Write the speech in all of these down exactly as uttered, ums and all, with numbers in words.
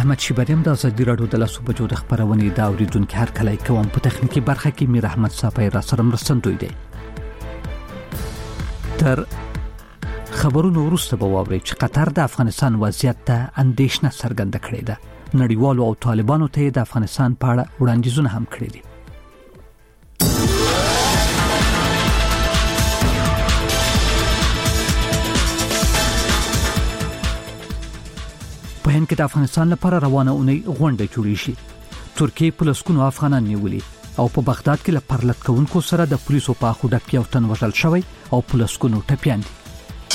احمد شیبریم د ازادي راډیو د لاسو بجو د خبرونې دا اوریدونکو هر کله کوم په تخنیکی برخه کې میر احمد صافی را سره مرستندوی دی. تر خبرونو وروسته به واورئ چې قطر د افغانستان وضعیت ته اندېښنه څرګنده کړې ده. نړیوالو او طالبانو ته د افغانستان په اړه وړاندیزونه هم کړي دي. په هند کې د افغانستان لپاره روانه اونۍ غونډه جوړې شي. ترکیه په لسګونو افغانان نیولي او په بغداد کې له پرلط کوونکو سره د پولیسو په اخوډه کې یو تن وژل شوی او په لسګونو ټپیان دي.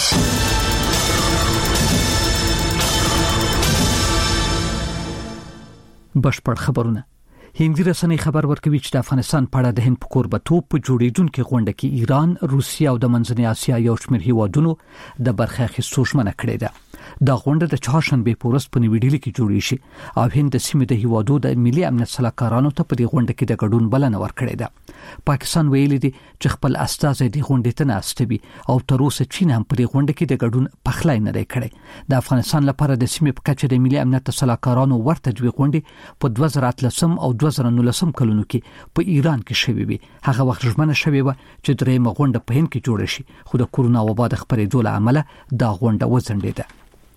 بشپړ خبرونه. هندي رسنۍ خبر ورکوي چې د افغانستان په اړه د هند په کوربتوب په جوړیدونکو غونډه کې ایران، روسیا او د منځنۍ اسیا یو شمېر هیوادونو د برخه اخیستو ژمنه کړې ده. دا غونډه د چهارشنبه په ورځ په نیو ډیلی کې جوړې شي او هند د سیمې د هیوادو د ملي امنیت سلاکارانو ته په دې غونډه کې د ګډون بلنه ورکړې ده. پاکستان ویلي دی چې خپل استازي د غونډې ته ناستوي او تر اوسه چین هم په دې غونډه کې د ګډون پخلای نه دی کړی. د افغانستان لپاره د سیمې په کچه د ملي امنیت سلاکارانو ورته دوی غونډې په دوه زره اتلسم او دوه زره نولسم کلونو کې په ایران کې شوې وي. هغه وخت ژمنه شوې و چې درېمه غونډه په هند کې جوړه شي، خو د کورونا وبا د خپرېدو له امله دا غونډه وځنډېده.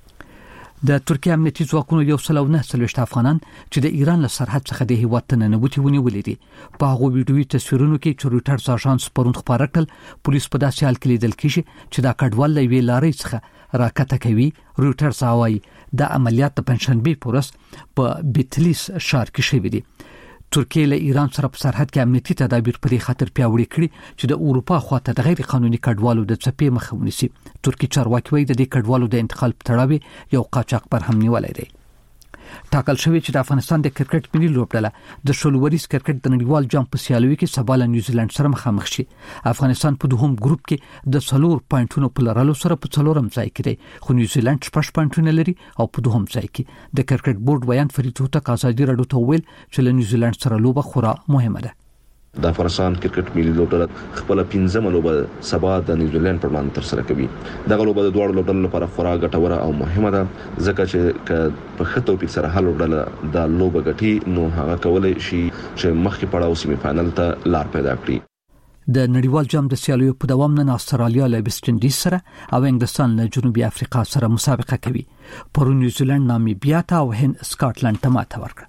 د ترکیه امنیتي ځواکونو یو سل او نه څلوېښت افغانان چې د ایران له سرحد څخه د هیواد ته ننوتي ونیولې دي. په هغو ویډیوي تصویرونو کې چې رویټرز اژانس پرون خبره کړل، پولیس په داسې حال کې لیدل کېږي چې دا کډوال له یوې لارې څخه راکته کوي. رویټرز وايي د عملیات د پنځشنبه په ورځ په بیتلیس ښار کې شوی دی. ترکیه له ایران سره په سرحد کې امنیتي تدابیر په دې خاطر پیاوړي کړي چې د اروپا خواته د غیر قانوني کډوالو د څپې مخه ونیسي. ترکی چارواکي وایي د دې کډوالو د انتقال په تړاو یو قاچاقبر هم نیولای دی. ټاکل شوی چې د افغانستان د کرکټ ملي لوبډله د شولوریز کرکټ د نړیوال جام په سیالیو کې سبا له نیوزیلند سره مخامخ شي. افغانستان په دوهم ګروپ کې د څلور پوینټونو په لرلو سره په څلورم ځای کې دی، خو نیوزیلند شپږ پوینټونه لري او په دوهم ځای کې. د کرکټ بورډ ویان فرید هوتک ازادي راډیو ته ویل چې له نیوزیلند سره لوبه خورا مهمه ده. د افغانستان کرکټ ملي لوبډله خپل پنځمه لوبه سبا د نیوزیلند پر وړاندې تر سره کوي. دغه لوبه د دوه لوبډلو لپاره خورا ګټوره او مهمه ده، ځکه چې په خطو په سره هلو لوبډله د لوبه ګټي نو هغه کولای شي چې مخکې پړاو سیمه فائنل ته لار پیدا کړي. د نړیوال جام د سیالیو په دوام نن استرالیا له ویسټ انډیز سره او انګلستان له جنوبي افریقا سره مسابقه کوي. پرون نیوزیلند نامیبیا ته او هند سکاټلند ته ماته ورکړه.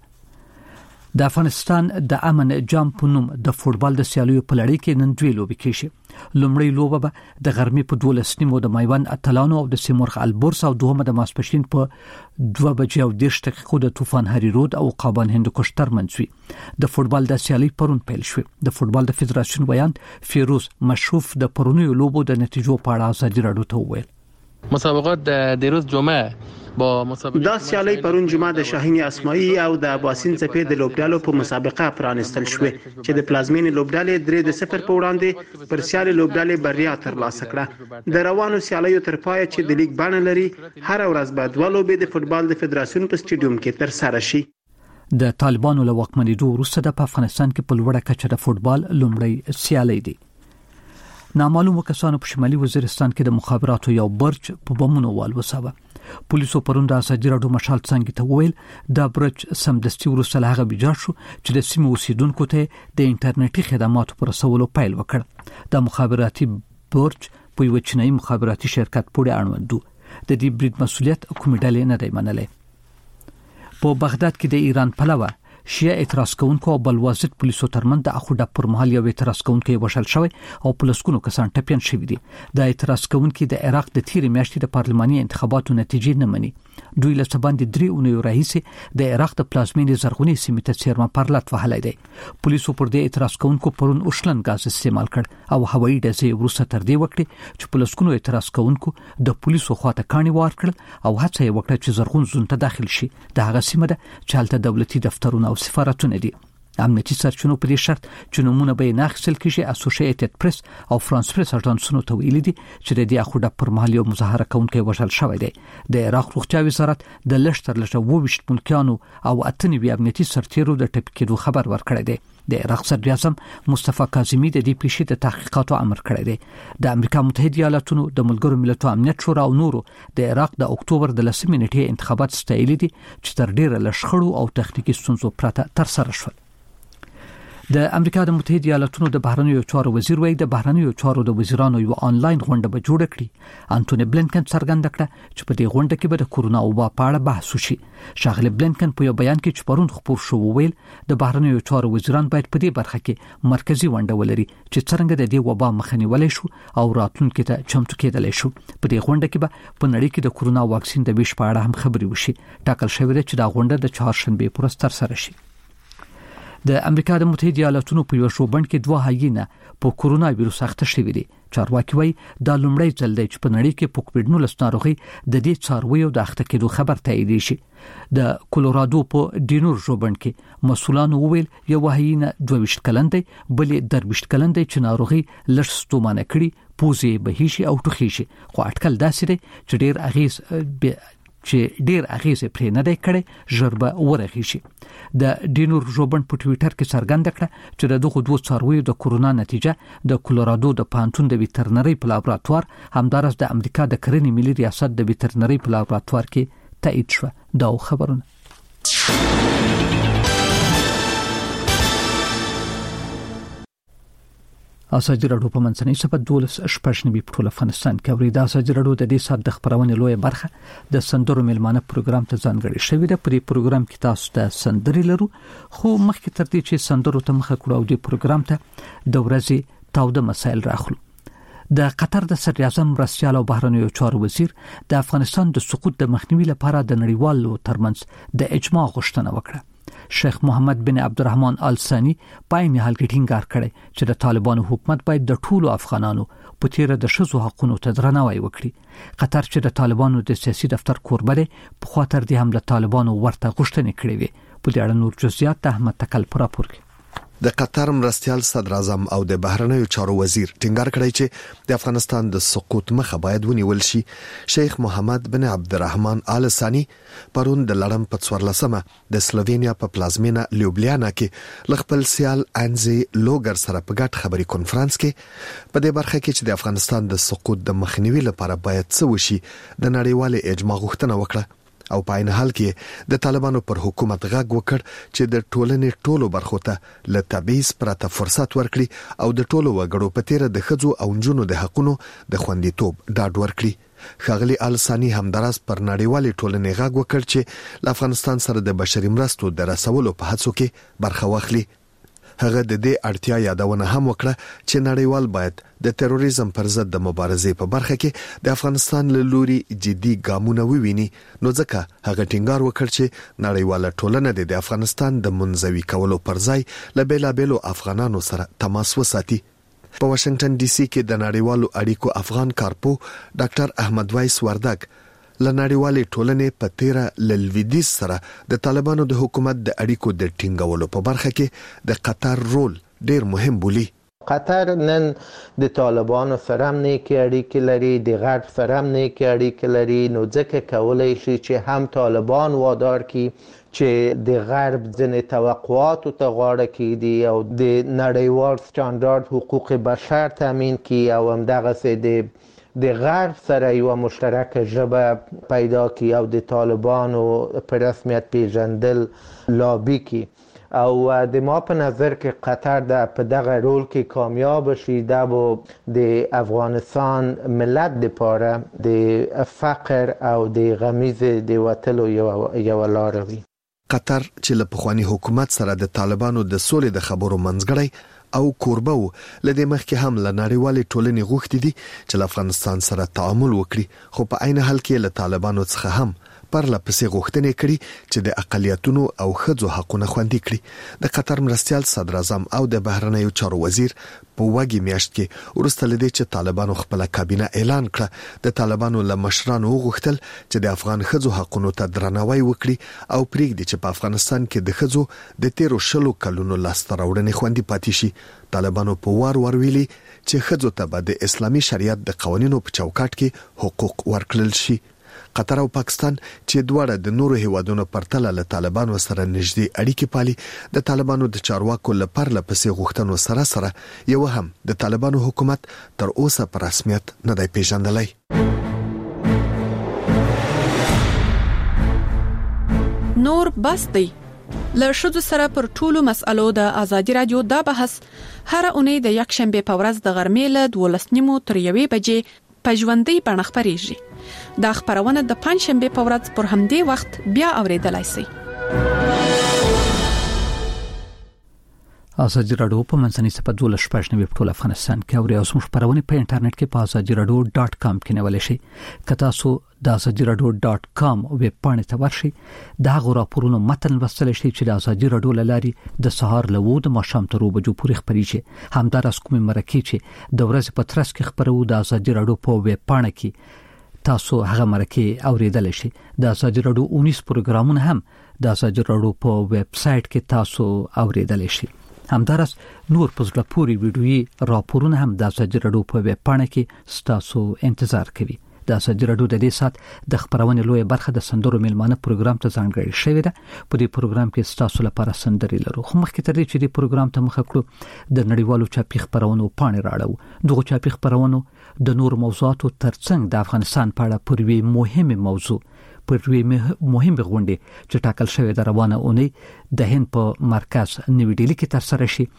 د افغانستان د امن جام په نوم د فوټبال د سیالیو په لړۍ کې نن دوه لوبې کېږي. لومړی لوبه به د غرمې په دولس نیمو د میوند اتلانو او د سیمورغ البورس او دوهمه د ماسپښین په دوه بجې او دېرش دقیقو د طوفان هری رود او قابان هندوکش ترمنځ وي. د فوټبال د سیالي پرون پیل شو. د فوټبال د فدراسیون ویان فیروز مشروف د پرونیو لوبو د نتیجو په اړه ازادي راډیو ته وویل. مسابقات د دیروز جمعه با مسابقه دا سیالي پرون جمعه د شاهین اسماعیل او د اباسین څپې د لوبډالو په مسابقه پرانستل شوې چې د پلازمین لوبډالې درې د صفر په وړاندې پر سیالي لوبډالې بریا ترلاسه کړه. د روانو سیالیو تر پای چې د لیګ بڼه لري، هر ورځ به دوه لوبې د فوټبال د فدراسیون په سټیډیوم کې تر سره شي. د طالبانو له واکمنېدو وروسته د افغانستان کې په لوړه کچه د فوټبال لومړی سیالي دی. نامعلومو کسانو په شمالي وزیرستان کې د مخابراتو یو برج په بمونو والوساوه. پولیسو پرون د ازادي راډیو مشال څنګه ته ویل دا برج سمدستي وروسته له هغه بجا شو چې د سیمې اوسیدونکو ته د انټرنیټي خدماتو پر رسولو پیل وکړ. د مخابراتي برج په یو چینایي مخابراتي شرکت پورې اړوند و. د دې برید مسؤلیت کومې ډلې نه دی منلې. په بغداد کې د ایران پلوه شیعه اعتراض کوونکو او بلوازت پولیسو ترمن د اخوډه پر مهال یو اعتراض کوونکی وشل شوی او پولیسونو کسان ټپیان شوی دي. د اعتراض کوونکي د عراق د تیر میاشتې د پارلماني انتخاباتو نتیجې نه مني. دوی له سباندې درې اونۍ راهیسې د عراق د پلازمینې زرغونې سیمې ته څیرمه پرلط وهلی دی. پولیسو پر دې اعتراض کوونکو پرون اوشلن غاز استعمال کړ او هوایي ډزې وروسته تر دې وکړې چې پولیسونو اعتراض کوونکو د پولیسو خواته کاڼي وار کړل او هڅه یې وکړه چې زرغون زون ته داخل شي. د هغه سیمه ده چې هلته دولتي دفترونه او سفارتونه دي. امنیتي سرچینو په دې شرط چې نمونه به نه اخیستل کیږي اسوسییټډ پریس او فرانس پریس اژانسونو ته ویلي دي چې د دې اخوډه پر مهال یو مظاهره کوونکی وژل شوی دی. د عراق روغتیا وزارت د لشتر لټه وویشت ملکیانو او اتنوي امنیتي سرتیرو د ټپکېدو خبر ورکړی دی. د عراق صدر اعظم مصطفی کاظمی د دې پیښې د تحقیقاتو امر کړی دی. د امریکا متحده ایالاتونو د ملګرو ملتونو امنیت شورا او نورو د عراق د اکتوبر د لسمې نیټې انتخابات ستایلي دي چې تر ډیره لشخړو او تخنیکی ستونزو پرته تر سره شول. د امریکا د متحده ایالاتونو د بهرنیو چارو وزیر وایي د بهرنیو چارو د وزیرانو یو آنلاین غونډه به جوړه کړي. انټونی بلینکن څرګنده کړه چې په دې غونډه کې به د کورونا وبا په اړه بحث وشي. ښاغلی بلینکن په یو بیان کې چې پرون خبر شو ویل د بهرنیو چارو وزیران باید په دې برخه کې مرکزی غونډه ولري چې څنګه د دې وبا مخنیوي شو او راتلونکي ته چمتو کېدلی شو. په دې غونډه کې به په نړۍ کې د کورونا واکسین د ویش په اړه هم خبرې وشي. ټاکل شوی دی چې دا غونډه د چهارشنبه پر ورځ تر سره شي. د امریکا د متحده ایالاتونو په یو شوبند کې دوه هایینه په کورونا وایرس اخته شوې دي. چارواکي وایي دا لومړی ځل دی چې په نړۍ کې په کووډ نولس ناروغي د دې څارویو د اخته کېدو خبر تایید شي. د کولورادو په ډینور شوبند کې مسؤلانو وویل یو هایینه دوه ویشت کلن دی بلې درویشت کلن دی چې ناروغي لږ ستومانه کړي پوزې بهیشي او ټوخي شي. خو اټکل داسې دی چې ډیر اغیز چې ډیر اغیز پرې نه دی کړي ژربه ورغی شي. د ډینور ژوبن په ټوئیټر کې څرګنده کړه چې د دغه دوه څارویو د کورونا نتیجه د کولورادو د پانتون د ویټرنری په لابراتوار همدارس د امریکا د کرنې ملي ریاست د ویټرنری په لابراتوار کې تایید شو. دا خبرونه اساجي راډیو په منځنۍ صفه دولس شپږ په ټول افغانستان کې اوري. اساجي راډیو د دې سات د خبرونې لوی برخه د سندرو ملمانه پروګرام ته ځانګړی شوی دی. په دې پروګرام کې تاسو ته سندري لرو خو مخکې تر دې چې سندرو ته مخه کړو او د پروګرام ته د ورځې تاوده مسایل راخلو. د قطر د صدر اعظم مرستیال او بهرنیو چارو وزیر د افغانستان د سقوط د مخنیوي لپاره د نړیوالو ترمنځ د اجماع غوښتنه وکړه. شیخ محمد بن عبدالرحمن آل ثانی پاین حال کې ټینګار کړی چې د طالبانو حکومت باید د ټولو افغانانو په تیر د شذو حقوقو ته درناوی وکړي. قطر چې د طالبانو د سیاسي دفتر کوربه دی په خاطر دې هم له طالبانو ورته غوښتنې کړې وي. په دې اړه نور جزئیات د احمد تکل پر راپور کې. د قطر مرستیال صدر اعظم او د بهرنیو چارو وزیر ټینګار کړی چې د افغانستان د سقوط مخه باید ونیول شي. شیخ محمد بن عبدالرحمن آل ثانی پرون د لړم په څوارلسمه د سلووینیا په پلازمینه لیوبلیانا کې خپل سیال انزي لوګر سره په ګډ خبري کانفرنس کې په دې برخه کې چې د افغانستان د سقوط د مخنیوي لپاره باید څه وشي د نړیوال اجماع غوښتنه وکړه. او په عین حال کې د طالبانو پر حکومت غږ وکړ چې د ټولنې ټولو برخو ته له تبعیض پرته فرصت ورکړي او د ټولو وګړو په تیر د ښځو او نجونو د حقونو د خوندیتوب ډاډ ورکړي. ښاغلي آل ثانی همداراز پر نړیوالې ټولنې غږ وکړ چې له افغانستان سره د بشري مرستو د رسولو په هڅو کې برخه واخلي. هغه د دې اړتیا یادونه هم وکړه چې نړیوال باید د تروریزم پر ضد د مبارزې په برخه کې د افغانستان له لوري جدي ګامونه وویني. نو ځکه هغه ټینګار وکړ چې نړیواله ټولنه د افغانستان د منزوي کولو پر ځای له بیلابېلو افغانانو سره تماس وساتي. په واشنگټن ډي سي کې د نړیوالو اړیکو افغان کارپو ډاکټر احمد وایس وردګ لنړیوالې ټولنې په تیره لویدیځ سره د طالبانو د حکومت د اړیکو د ټینګولو په برخه کې د قطر رول ډیر مهم بولي. قطر نن د طالبانو سره هم نیکي اړیکې لري، د غرب سره هم نیکي اړیکې لري، نو ځکه کولی شي چې هم طالبان وادار کی چې د غرب ځینې توقعاتو ته غاړه کیږدي او د نړیوال سټانډارد حقوق بشر تامین کی او همدغسې د د غرب سره یو مشترک ژبه پیدا کی او د طالبانو په رسمیت پیژندل لابی کی. او د ما په نظر کې قطر د په دغه رول کې کامیاب شي دا به د افغانستان ملت لپاره د فقر او د غمیز د وتلو یو یو لار وي. قطر چې له پخوانی حکومت سره د طالبانو د سولې د خبرو منځګړی او کوربه و لدې مخکې هم له نړیوالې ټولنې غوښتي دي چې له افغانستان سره تعامل وکړي، خو په عین حال کې له طالبانو څخه هم پرله پسې غوښتنې کړي چې د اقلیتونو او ښځو حقوقونه خوندي کړي. د قطر مرستيال صدر اعظم او د بهرنیو چارو وزیر په وګړي میاشت کې ورسته لدی چې طالبانو خپل کابینه اعلان کړ. د طالبانو له مشرانو غوښتل چې د افغان ښځو حقوقو ته درناوی وکړي او پریږدي چې په افغانستان کې د ښځو د تیرو شلو کلونو لاسته راوړنې خوندي پاتې شي. طالبانو په وار ور ویلي چې ښځو ته به د اسلامي شریعت د قوانینو په چوکاټ کې حقوق ورکړل شي. قطر او پاکستان چې دواړه د نورو هیوادونو پرتله له طالبانو سره نږدې اړیکې پالي، د طالبانو د چارواکو لپاره لپسې غوښتنو سره سره یو هم د طالبانو حکومت تر اوسه په رسمیت نه دی پیژندلی. نور بس دی له ښځو سره پر ټولو مسألو د ازادي رادیو دا بحث هر اونۍ د یک شنبه په ورځ د غرمې له دولس نیمو تر یوې بجې په ژوندۍ بڼه خپرېږي. دا خبرونه د پنځ شنبه په ورځ پر همدې وخت بیا اوریدلای شئ. ازادي رادیو په منځنۍ صفحه دولس شپږ نوي په ټول افغانستان کې او اوس موږ خبرونه په انټرنیټ کې په ازادي رادیو ډاټ کام کې نیولای شئ. که تاسو د ازادي رادیو ډاټ کام ویب پاڼې ته ورشئ، دا غوړاپورونو متن لوستل شئ چې د ازادي رادیو لاري د سهار له وو د ماښام تر وو بجو پورې خبريږي. همدارس کومې مرکې چې د ورځې په ترڅ کې خبرو د ازادي رادیو په ویب پاڼه کې تاسو هغه مرکې اوریدل شئ. د ازادي رادیو اونیس پروګرامونه هم د ازادي رادیو په ویب سټ کې تاسو اوریدل شئ. همدارس نور پزله پوری ویډیويي راپورونه هم د ازادي رادیو په ویب پاڼه کې ستاسو انتظار کوي. د ازادي رادیو د دې سات د خبرونې لوی برخه د سندرو میلمانه پروګرام ته ځانګړی شوی ده. په دې پروګرام کې ستاسو لپاره سندري لرو. خو مخکې تر دې چې دې پروګرام ته مخه کړو د نړیوالو چاپی خبرونو پاڼې راړو. دغه چاپی خبرونو د نور موضوعاتو ترڅنګ د افغانستان په اړه پوری مهمه موضوع پروي مهمه غونډه چې ټاکل شوې د روانه اونۍ د هند په مرکز نیو ډیلی کې تر سره شي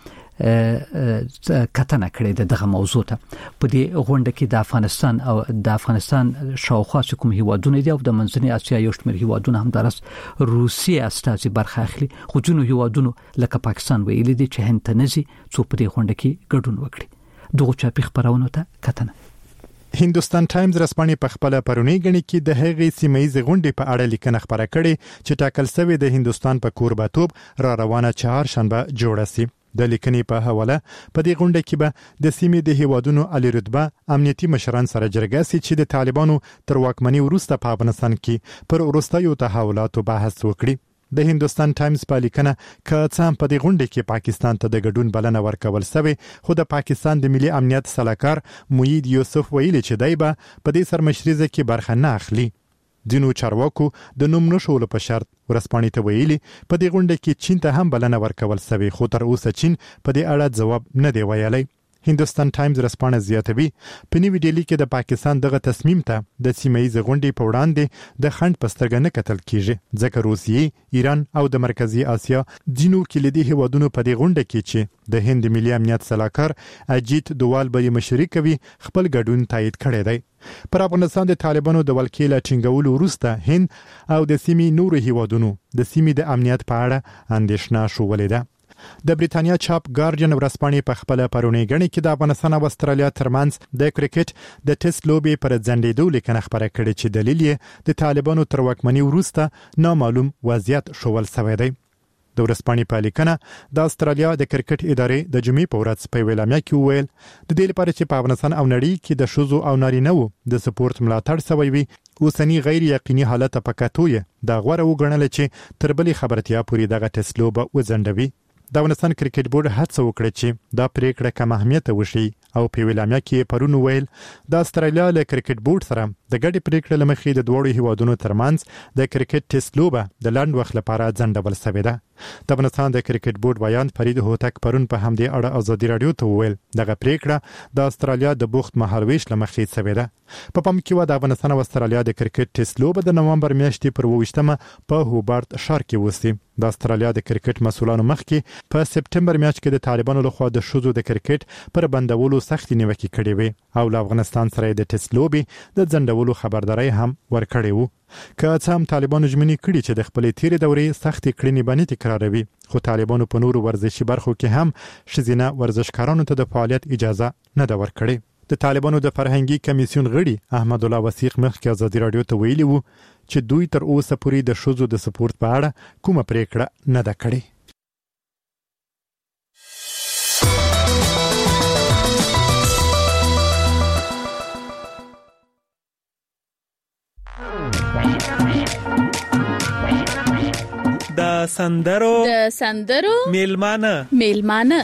کتنه کړې دغه موضوع ته. په دې غونډه کې د افغانستان او د افغانستان شاوخوا کوم هیوادونه دي او د منځنۍ اسیا یو شمېر هیوادونه هم درس روسیه استازي برخه اخلي. خو جنو هیوادونو لکه پاکستان ویلي دي چې هند ته نزي څو په دې غونډه کې ګډون وکړي. دغه چاپی خبرونه ته کتنه. هندوستان ټایمز رسپانې په خپل پرونی غني کې د هغې سیمایي غونډې په اړه لیکنه خبره کړې چې ټاکل شوی د هندوستان په کورباتوب را روانه چهار شنبه جوړه سي. د لیکنې په حواله په دې غونډه کې به د سیمې د هیوادونو علي رتبه امنیتي مشران سره جرګه سي چې د طالبانو تر واکمنۍ وروسته په افغانستان کې پر وروستیو تحولاتو بحث وکړي. د هندوستان ټایمز په لیکنه که څه په دې غونډه کې پاکستان ته د ګډون بلنه ورکول شوی، خو د پاکستان د ملي امنیت سلاکار موید یوسف ویلي چې دای به په دې سرمشريزه کې برخه نه اخلي. دینو چارواکو د نوم نشول په شرط ورسپانې ته ویلي په دې غونډه کې چین ته هم بلنه ورکول شوی، خو تر اوسه چین په دې اړه ځواب نه دی ویلی. هندوستان ټایمز رسپانه زیاتوي په نیو ډیلی کې د پاکستان دغه تصمیم ته د سیمایي غونډې په وړاندې د خند پسترګه نه کتل کیږي، ځکه روسیې، ایران او د مرکزی اسیا ځینو کلیدي هیوادونو په دې غونډه کې چې د هند ملي امنیت سلاکار اجیت دوال به مشري کوي خپل ګډون تایید کړی دی. پر افغانستان د طالبانو د ولکې لا ټینګولو وروسته هند او د سیمې نورو هیوادونو د سیمې د امنیت په اړه اندېښنه شولې ده. د بریتانیا چاپ ګارډین ورسپانې په خپل پرونی غني کې د افغانستان او استرالیا ترمنځ د کرکټ د ټیسټ لوبي پر ځنډېدو لیکنه خبره کړې چې دلیل یې د طالبانو تر واکمنۍ وروسته نامعلوم وضعیت شول شوی دی. د ورسپانې په لیکنه د استرالیا د کرکټ ادارې د جمعې په ورځ په ویلامیا کې ویل د دې لپاره چې په افغانستان او نړۍ کې د شوزو او نارینه‌و د سپورت ملاتړ شوی وي، اوسنی غیر یقیني حالت په کتوې د غوړه وګڼل چې تر بلې خبرتیا پورې دغه ټیسټ لوب وځنډوي. د افغانستان کرکټ بورډ هڅه وکړه چې دا پریکړه کم اهمیت وشي او په ویلامیا کې پرون ویل د استرالیا له کرکټ بورډ سره د ګډې پریکړې لمخې د دوړو هیوادونو ترمنځ د کرکټ ټیسټ لوبه د لنډ وخت لپاره ځنډول شوې ده. د افغانستان د کرکټ بورډ ویان فرید هوتک پرون په همدې اړه ازادي رادیو ته ویل دغه پریکړه د استرالیا د بوخت مهالويش لمخې شوې ده. په پام کې و د افغانستان او استرالیا د کرکټ ټیسټ لوبه د نومبر میاشتې پر اوویشتمه په هوبارت ښار کې وسي. د استرالیا د کرکټ مسولانو مخکې په سپټمبر میاشت کې د طالبانو لخوا د شوزو د کرکټ پر بندولو سختي نیوکې کړې وي او له افغانستان سره د ټیسټ لوبي د ځنډولو خبرداري هم ورکړې وو. که څه هم طالبانو ژمنې کړې چې د خپلې تیرې دورې سختې کړنې باندې تکراروي، خو طالبانو په نورو ورزشي برخو کې هم ښځینه ورزشکارانو ته د فعالیت اجازه نه ده ورکړې. د طالبانو د فرهنګي کمیسیون غړي احمد الله وثیق مخکې ازادي رادیو ته ویلي وو چې دوی تر اوسه پورې د ښځو د سپورت په اړه کومه پریکړه نه ده کړې. د سندرو د سندرو میلمانه میلمانه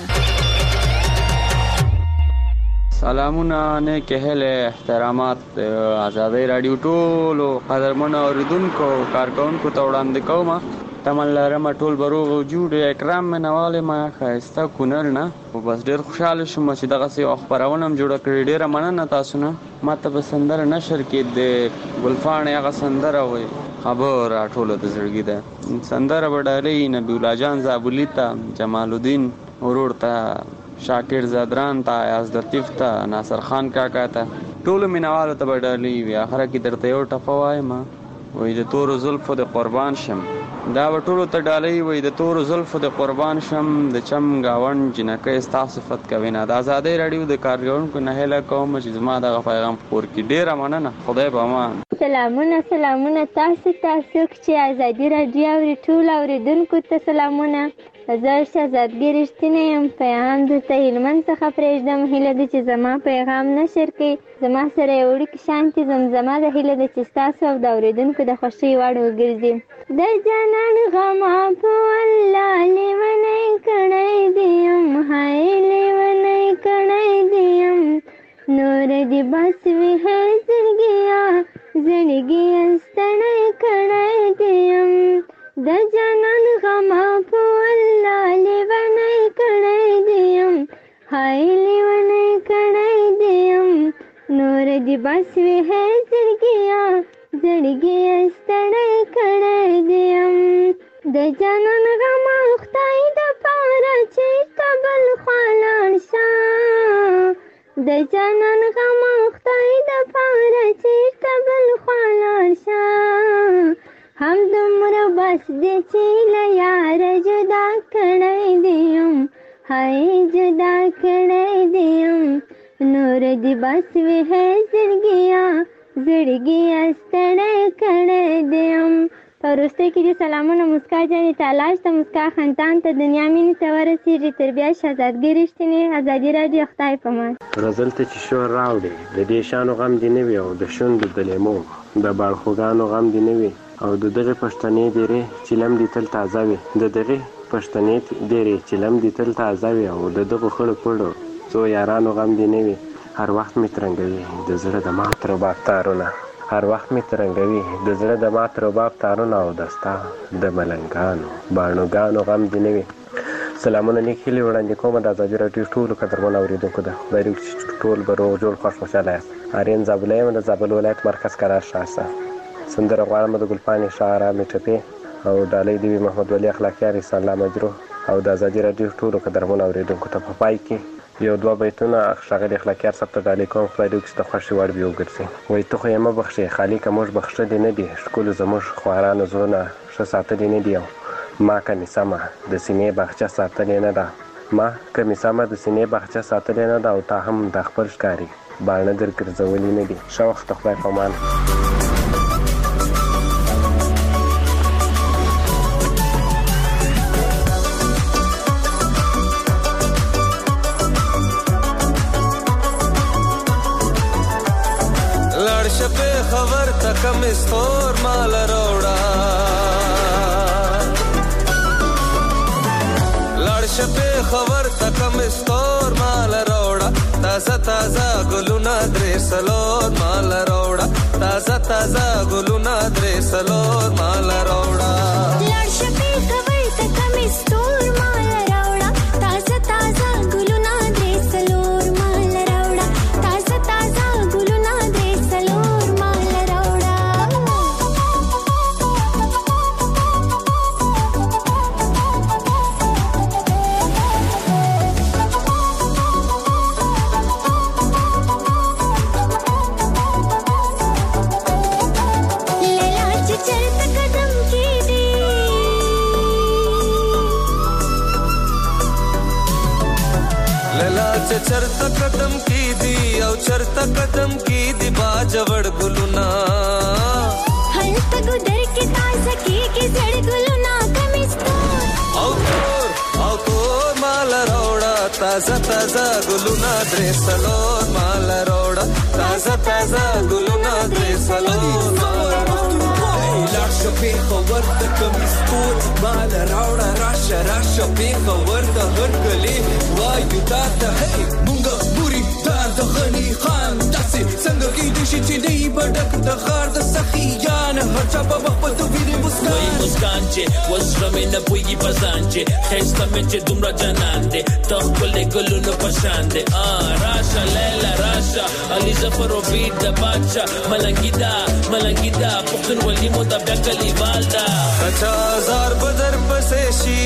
سلامونه نه کهله احترامات آزادی رادیو ټولو قدرمن اوریدونکو کارکونکو ته وړاندې کوم. تمن لرم ټول بروغ وجود اکرام منواله ما خاسته کونر نه او بس ډیر خوشاله شوم چې دغه سي خبرونه جوړ کړی. ډیر مننه تاسو نه. ماته په سندره نشر کې د ګلفان هغه سندره وي خبر ټولو د زړګي ده. سندره وډالې نبی الله جان زابلی ته جمال الدین ورور ته شاکر زادران ته از لطیف ته ناصر خان کاکا ته ټول مینوالو ته وډالې وی اخره کې درته یو ټفوای ما وې د تور زلفو د قربان شم. دا وټولو ته ډالې وې د تور زلفو د قربان شم د چم گاون جنکه استعصفت کوي نه. د آزادی رادیو د کارګرونکو نه هله کوم چې زما د پیغام پور کې ډیره مننه. خدای په امان. سلامونه سلامونه تاسو تاسو چې آزادی رادیو اوري ټول اوریدونکو ته سلامونه. زه شهزادګي رښتینی یم. پیغام درته هلمند څخه پرېږدم. هیله ده چې زما پیغام نشر کړئ. زما سره یو وړوکی شانتې زمزمه ده. هیله ده چې ستاسو او د اوریدونکو د خوښۍ وړ وګرځي. د جانان غما په والله لیونی کړی دی یم های لیونی کړی دی یم نور دې بس وي هی زړګیا زړګیا ستړی کړی دی یم د جانان غما په والله لیونی کړی دی یم های لیونی کړی دی یم نور دې بس وي هی زړګیا زړګیا ستړی کړی دی یم د جانان غما خدای د پاره چې کبل خوا لاړ شه د جانان غما خدای د پاره چې کبل خوا لاړ شه هم دومره بس دې چې له یاره جدا کړی دی یم های جدا کړی دی یم نور دې بس وي هی زړګیا زړګیا ستړی کړی دی یم. په وروستۍ کې دې سلامونه مسکا جانې تالاش ته مسکا خندان ته دنیا مینې ته ورسېږي. تر بیا شهزادګي رښتینې ازادي رادیو خدای په امان. رزلته چې شور راوړي د دې شانو غم دې نه وي او د شونډو د لیمو د باړخوګانو غم دې نه وي او د دغې پښتنې ډېرې چیلم دې تل تازه وي د دغې پښتنې ډېرې چیلم دې تل تازه وي او د دغو خړو پړو څو یارانو غم دې نه وي. هر وخت می ترنګوي د زړه د مات رباب تارونه هر وخت می ترنګوي د زړه د مات رباب تارونه او دستا د ملنګانو باڼوګانو غم دې نه وي. سلامونه نیک هیلې وړاندې کوم د ازادي راډیو ټولو قدرمنو اوریدونکو ته. خدای دې وکړي چې ټول به روغ جوړ خوښ خوشحاله یاست. آرین زابله یم د زابل ولایت مرکز کرار ښار څخه. سندره غواړم د ګلپانې شاعره مې ټپې او ډالۍ دې وي محمد ولي اخلاقیار احسان الله مجروح او د ازادي راډیو ټولو قدرمنو اوریدونکو ته. په پای کې یو دوه بیتونه ښاغلي اخلاقیار صاحب ته ډالۍ کوم. خدای دې وکړي چې د خوښې وړ وي وګرځي. وایي ته خو یې مه بخښې خالقه موږ بخښلي نه دي ښکلو زموږ خوارانو زړونه ښه ساتلي نه دي او ما کمیسه مه د سینې باغچه ساتلې نه ده ما کمیسه مه د سینې باغچه ساتلې نه ده او تا هم د خپل ښکاري باڼه در ګرځولي نه دي. ښه وخت خدای په امان. خبر تکم استور مال روڑا لړش په خبر تکم استور مال روڑا تازه تازه ګلونه درې سلور مال روڑا تازه تازه ګلونه درې سلور مال روڑا لړش په خبر تکم استور مال روڑا تازه تازه ګلونه درې سلور مال روڑا تازه تازه ګلونه درې سلور قدم کی دی او چرته قدم کی دی باجوړ ګلونا هلته ګدر کې تاسو کې کې زړ ګلونا کمستور او تور او تور مال روړا تازه تازه ګلونا درې سلور مال روړا تازه تازه ګلونا درې سلور لاړ شپې خبر د کمستور مال راوړه راشه راشه په خبر د هرکلي وایو تا ته هي مونږ بوري تا د غني خان داسې څنګه کې د شي چې دی بډک د خار د سخیان هر چا په وخت په ویني مسکان وای مسکان چې وسره مې نه پوي پسان چې خسته مې چې دومره جنان دې ته خپل ګلونو پشان دې ا راشه لیلا راشه علي ظفر او بیت د بادشاہ ملنګیدا ملنګیدا پختون ولې مو د بکلی والدا اچھا هزار بدر پسې شي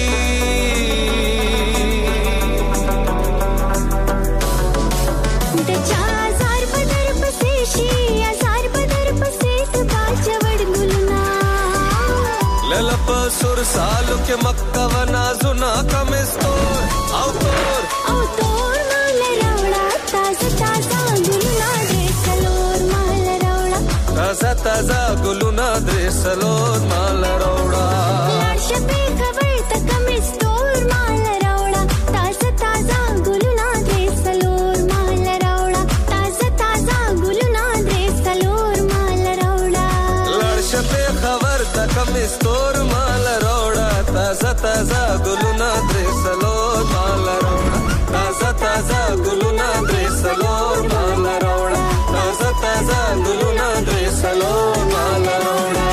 د چا هزار بدر پسې شي هزار بدر پسې سبا چوړ ګلنا للا پسور سالو کې مکه ونا زنا کمستور او تور او تور مال راوړه تازه تازه ګلنا دې سلور مال راوړه تازه تازه ګلونا درې سلور مال روړا شپې خبر ته کمستور مال راوړه تازه تازه ګلونا درې سلور مال راوړه تازه تازه ګلونا درې سلور مال راوړه لړ شپې خبر ته کمستور مال روړا تازه تازه ګلونا درې سلور مال روړا تازه تازه ګلونا درې سلور مال روړا تازه تازه ګلونا درې سلور مال روړا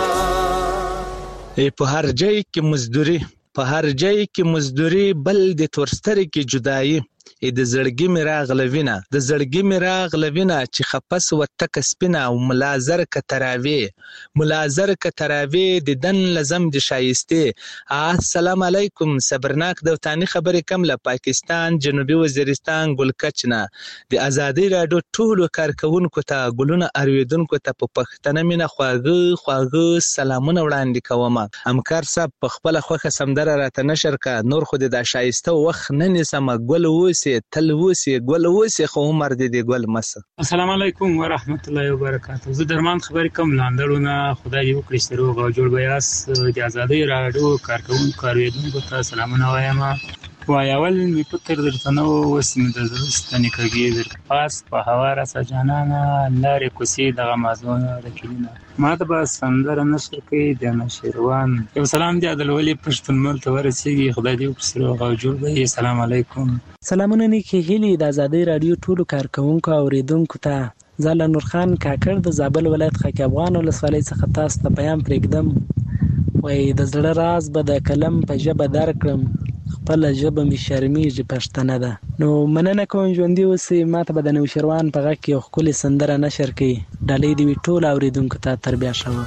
په هر ځای کې مزدوري په هر ځای کې مزدوري بل د تورستري کې جدایي د زړګي میراغ لوینه د زړګي میراغ لوینه چې خپس وتک سپینه او ملازر ک تراوی ملازر ک تراوی د دن لزم د شایسته السلام علیکم صبرناک دوتانی خبرې کم له پاکستان جنوبي وزیرستان ګلکچنه د ازادي راډیو ټولو کارکونکو ته ګلونه ارویدونکو ته په پښتنه مینه خواږه خواږه سلامونه وړاندې کوم همکار صاحب په خپل خوخه سمدره راته نشر کا نور خو د شایسته وخت نه نسم ګل وسی تل وسی ګل وسی خو عمر دې ګل مس السلام علیکم ورحمت الله وبرکاته زه درمان خبرې کوم لاندړونه خدای دې وکړي سترو او جوړ بیاس د ازادي راډیو کارکونکو کاروونکو ته سلامونه وایم وایول می پتر درته نو وسم د زرستنی کګی در پاس په حواره سجانانا لارې کوسي دغه مازونه د کلینه ما ته به سندره نشر کوي د نشروان یو سلام دی عدل ولی پښتون مل ته ورسیږي خدای دې وکړي سترو او جوړ بیاس السلام علیکم سلامونه نیکی هیلی د ازادي راډیو ټولو کارکونکو او اوریدونکو ته زاله نور خان کاکړ د زابل ولایت خاک افغان ولسوالۍ څخه تاسو ته پیغام پرېږدم وای د زړه راز به د کلم په ژبه درکړم خپل ژبه می شرمېږي پښتنه ده نو مننه کوم ژوندۍ اوسئ ماته به د نوشروان په غږ کې یو ښکلې سندره نشر کړي ډالۍ دې وي ټولو اورېدونکو ته تربیه شوه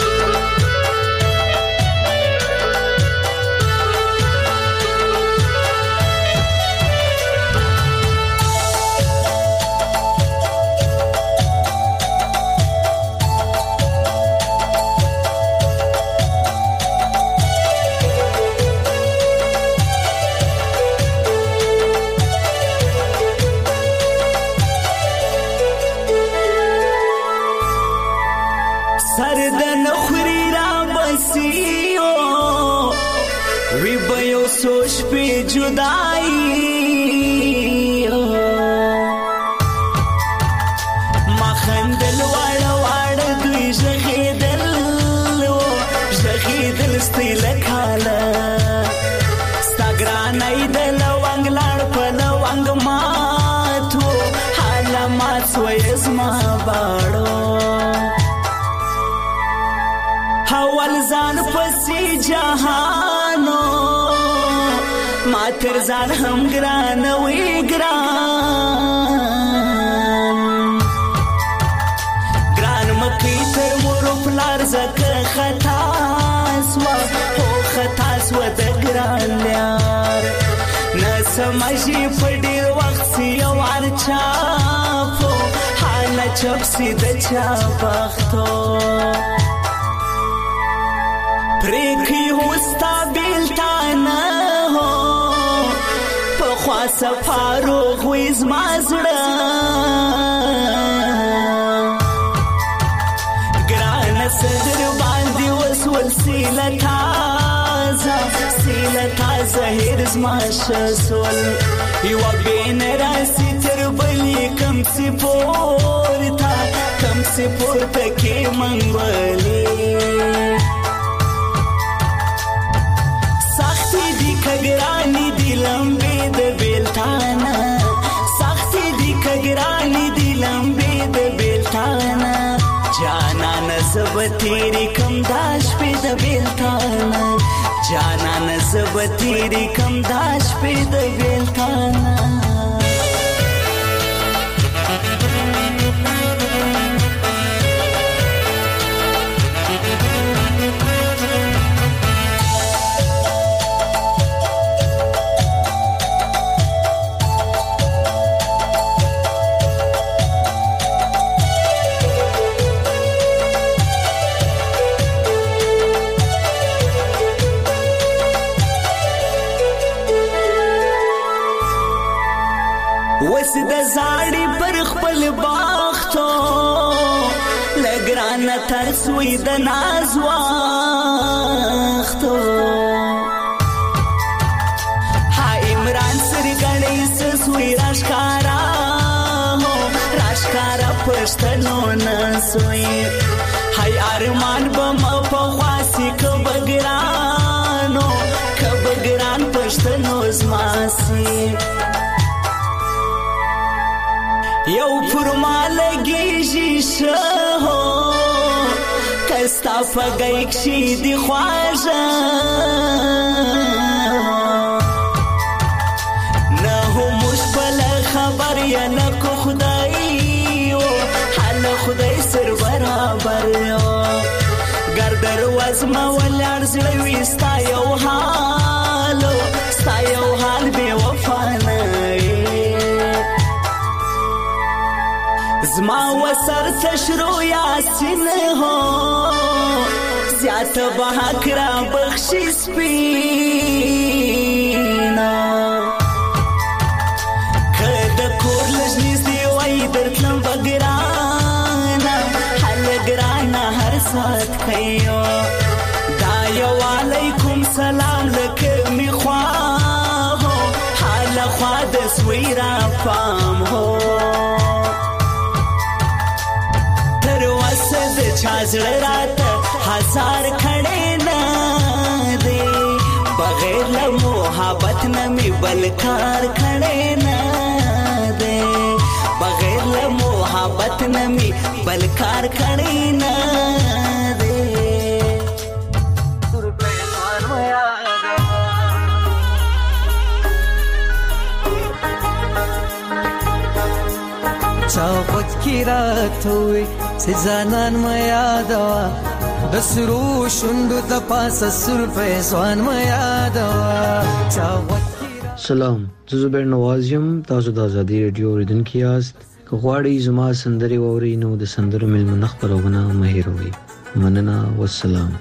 सोच पे जुदाई मखंदल वाड़ा वाड़ा दुई जगीदल जगीदल स्तिल खाला स्ताग्रान आइदल वांग लाड़ पल वांग माथो हाला माथ वयस मा बाड़ो हवल जान पसी जहानो मातर जान हम ग्रान वी ग्रान ग्रान मकी तर मोरो प्लार जक खतास व हो खतास व द ग्रान यार न समझी पड़ी वक्त सी वार छापो हाल चपसी द छापखतो प्रेखी होस्ता बिलता न हो سفارو غویز مازړه ګران صدر باندې وسول سیله تازه سیله تازه هرز ماشسول یو بین راسی تر بلی کم سی پورتا کم سی پورتا کې منګولې سختي دی کګرانی دی لمبې د بیلتانا سختي دی کګرانی دی لمبې د بیلتانا جانا نسب تیری کم داش په د بیلتانا جانا نسب تیری کم داش په د بیلتانا وس د زاړي پر خپل باختو لګران ترسوي د ناز واختو ها عمران سرګړې سوي راشکارا هو راشکارا پښتنو نسوي هاي ارمان بم په خاصي کبګرانو کبګران پښتنو زماسي یو فرمالګي شهو کستا فګیک شي دی خواجه نه هو مشبل خبر یا نه کو خدای او حال خدای سر برابر ګردر وزما ولر زړه وستا یو حال ستا یو حال به وفا نه زما وسر تشرو یاسین هو زیات بحق را بخشی سپینا کد کور لجنیز دی وی درتلم بگرانا حل گرانا هر سات خیو دایو علیکم سلام لکمی خواهو حال خواد سویرا فام هو چازړه رات هزار کړي نه دي بغیر له محبت نه می بلکار کړي نه دي بغیر له محبت نه می بلکار کړي نه دي چاوت کی راتوي سزانان ما یادوا د سرو شوندو د پاسه سر فیسوان ما یادوا چاوت سلام زه زبیر نواز یم تاسو د ازادي رادیو اوریدونکو یاست که غواړئ زما سندرې واورئ نو د سندرو مېلمنه خپرونه مه هېروئ مننه والسلام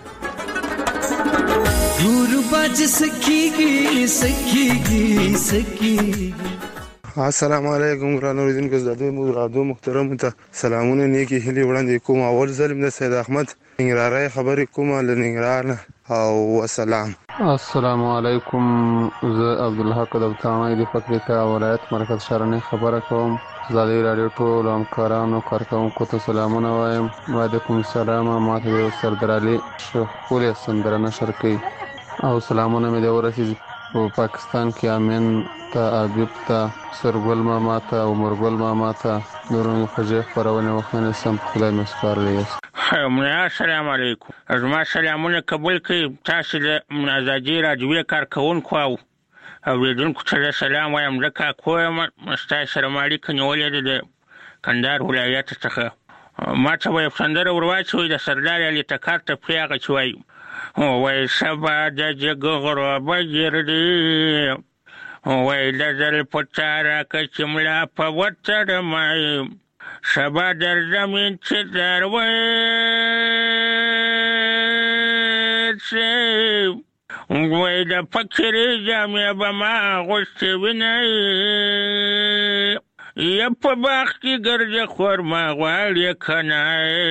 ګورباج سکیږي سکیږي سکیږي السلام علیکم ګران اوریدونکو زده مو رادیو محترم ته سلامونه نیکی هلي وړاندې کوم اول ظلم د سید احمد ننګرهاري خبرې کوم له ننګرهار او والسلام السلام علیکم زه عبدالحق دوتانی د پکتیکا ولایت مرکز شهرنۍ خبره کوم ازادي رادیو ټول همکارانو کارکوونکو ته سلامونه وایم وعلیکم السلام ماته یو سردار علي ښکلې سندره نشر کړي او سلامونه مې د ورسېږي په پاکستان کې امین ته عابد ته سرګل ماما ته عمرګل ماما ته نورو خوږې خپرونې وخت سم خدای مې سپارلی یاست السلام علیکم زما سلامونه قبول کړئ تاسو د ازادي راډیو کارکوونکو او اوریدونکو ته سلام وایم زه کاکو یم ستاسو سره مې اړیکه نیولې ده د کندهار ولایت څخه ما ته به یو سندره ور واچوئ د سردار علي ټکر ته پرې هغه چې وایي وای سبا د جګغرو بګردي وای د زلفو چاره که چې ملا په وتړمای سبا در زمین چې در وای وای د فکرې جامې به ما اغوستې وینه یا په باغ کې ګرځې خورما غواړې که نه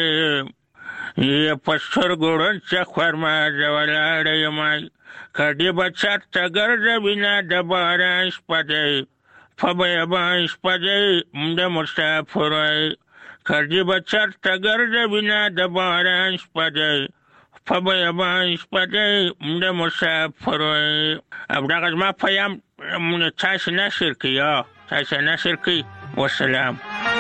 یا په سترګو ړوند څه خورما زه ولاړه یمه کډې به چاته ګرځوي نه د باران شپه دی په بیابان شپه دی د مسافرو کډې به چاته ګرځوي نه د باران شپه دی په بیابان شپه دی د مسافرو او دغه زما پیام تاسې نشر کړي یا تاسې نشر کړي والسلام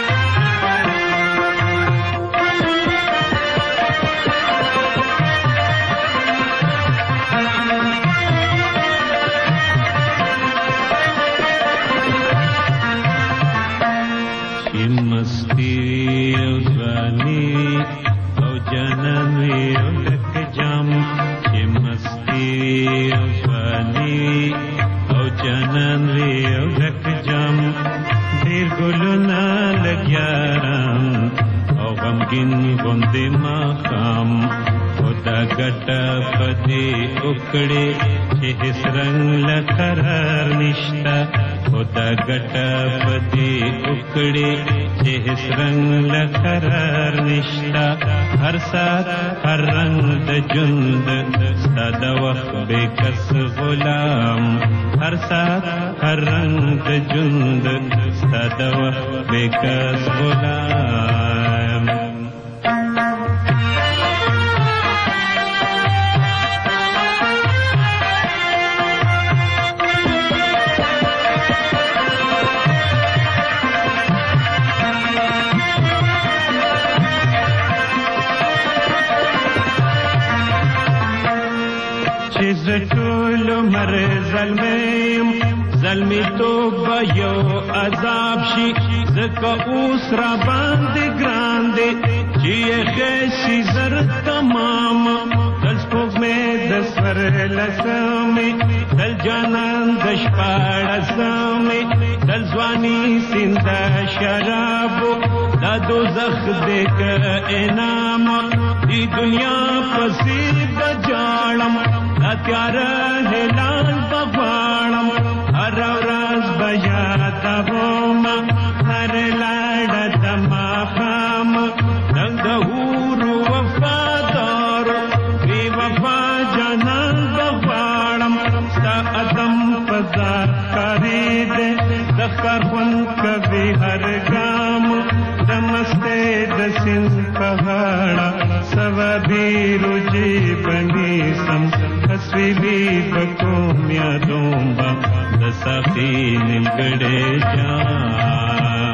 مستی او ځواني او جنان وي او ډک جام چې مستی او ځواني او جنان وي او ډک جام ډېر ګلونه لګیاران او غمګین غوندې ماښام خدا ګټه پدې وکړې چې هېڅ رنګ له قرار نشته خدا ګټه پدې وکړې چې هېڅ رنګ له قرار نشته هر ساعت هر رنګ د ژوند ستا د وخت بېکس غلام هر ساعت هر رنګ د ژوند ستا د وخت بېکس غلام ټول مر ظلمیم ظلمی توب به یو عذاب شي ځکه اوس را باندې ګران دی چې یې خیسي زر تمام تل سپوږمۍ د څوارلسمې تل جانان د شپاړسمې تل ځواني سیند د شرابو دا دوزخ دی که انعام دی دنیا پسې به ژاړم دا تیاره هلال به غواړم هره ورځ به یادوم هر لاړه د ماښام نن د حورو وفادارو بې وفا جانان به غواړم ستا عدم په ذات ښکاري دی د ښکار خوند کوي هر ګام د مستۍ د سیند په غاړه سوابي روجي بني سم تصویبی بکوم یادوم با د ساقي نیمګړی جام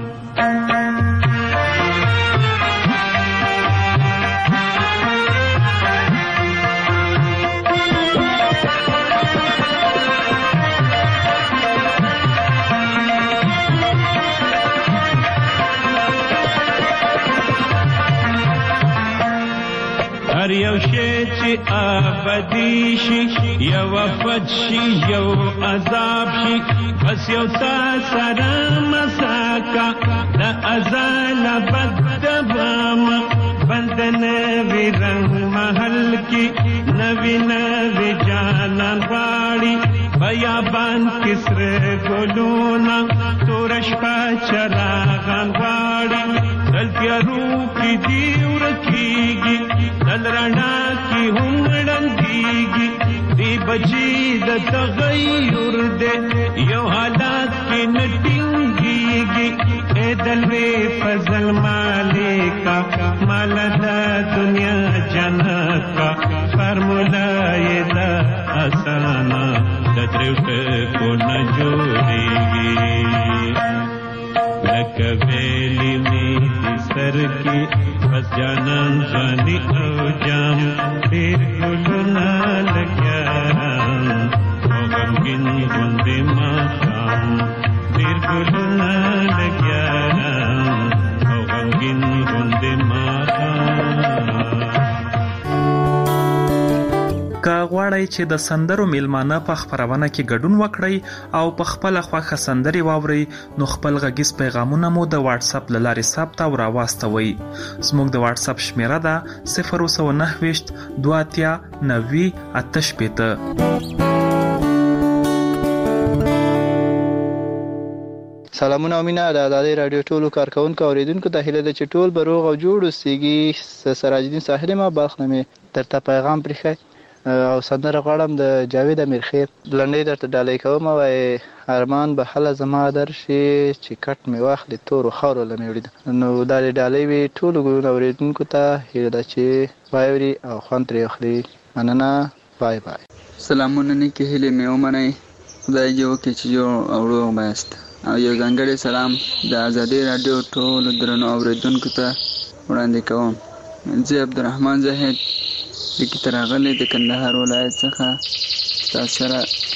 هر یو شی چې ابدي شي یو وفات شي یو عذاب شي بس یو تا سره مساکا د ازل بد بام بندن وی رنگ محل کی نوی نوی جانان غاړي بیابان کسر ګلونا تورش پا چراغان غاړي دل پیارو کی دیور کیږي دل رڼا کی هم ړندېږي دی بچي د تغیر دې یو حالات کې نه ټینګېږي اے دل وې فضل مالکا مال د دنیا جنت کا فرمولا یې دا اسانا د دریو ټکو نه جوړېږي لکه ویلی می سر کی بس جانان ځواني او جام ډېر ګلونه لګیاران او غمګین غوندې ماښام ډېر ګلونه لګیاران او غمګین غوندې ماښام که غواړئ چې د سندرو میلمانه په خپرونه کې ګډون وکړئ او په خپل خوښه سندرې واورئ نو خپل غږیز پیغامونه مو د واتس اپ له لارې ثبت او راواستوئ. زموږ د واتس اپ شمیره ده صفر سوه نهه ویشت دوه اتیا نوي اته شپېته. سلامونه او مینه د آزادۍ رادیو ټولو کارکونکو اوریدونکو ته هیله ده چې ټول به روغ او جوړ اوسیږي. سراج الدین ساحل ما باغ نامې درته پیغام پرېښی او سندره غواړم د جاوید امیرخیل لنډۍ درته ډالۍ کوم. وایي ارمان به هله زما درشي چې کټ مې واخلي تورو خاورو له مې وړي. نو دا ډالۍ وي ټولو اوریدونکو ته هیله ده چې واوري او خوند ترې واخلي. مننه. بای بای. سلامونه نیکې هیلې مې ومنئ. خدای دې وکړي چې جوړ او روغ بایاست. او یو ځانګړی سلام د آزادۍ رادیو ټولو درنو اوریدونکو ته وړاندې کوم. زه عبدالرحمن زاهد لیکي ته راغلی د کندهار ولایت څخه تاسو سره